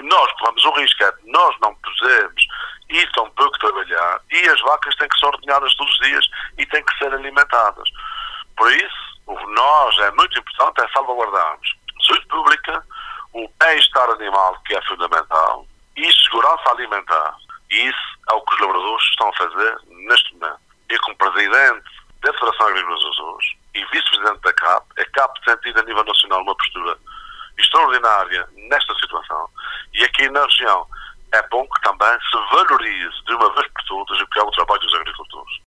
nós corremos o risco é de nós não podemos ir tão pouco trabalhar e as vacas têm que ser ordenhadas todos os dias e têm que ser alimentadas. Por isso, nós é muito importante salvaguardarmos a saúde pública, o bem-estar animal, que é fundamental, e segurança alimentar. E isso é o que os lavradores estão a fazer neste momento. Eu, como presidente da Federação Agrícola dos Açores e vice-presidente da CAP, a CAP tem tido a nível nacional uma postura extraordinária nesta situação, e aqui na região é bom que também se valorize de uma vez por todas o que é o trabalho dos agricultores.